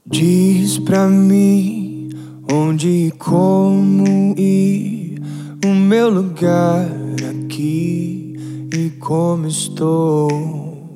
Diz pra mim onde e como ir, o meu lugar aqui e como estou.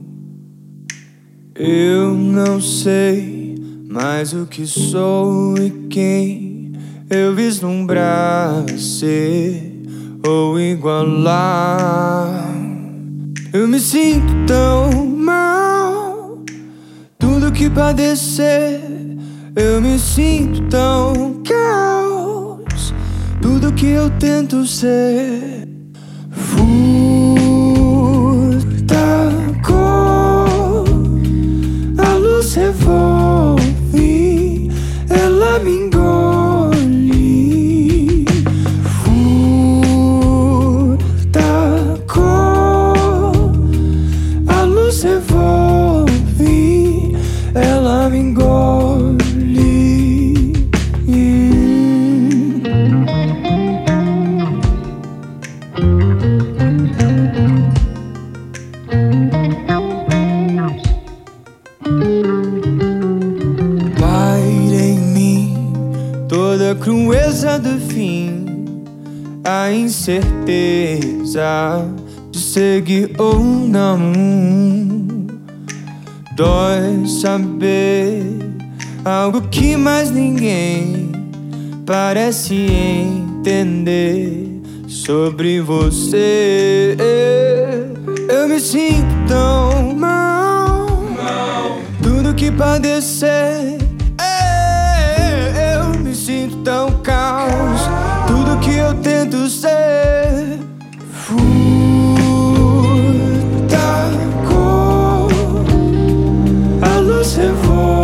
Eu não sei mais o que sou e quem eu vislumbrar ser ou igualar. Eu me sinto tão mal, tudo que padecer. Eu me sinto tão caos, tudo que eu tento ser. Furta cor, a luz revolve, ela me engole. Furta cor, a luz revolve, ela me engole. Paira em mim toda a crueza do fim, a incerteza de seguir ou não. Dói saber algo que mais ninguém parece entender sobre você. Eu me sinto tão mal, tudo que padecer. Eu me sinto tão caos, tudo que eu tento ser. Furta cor, a luz revolve,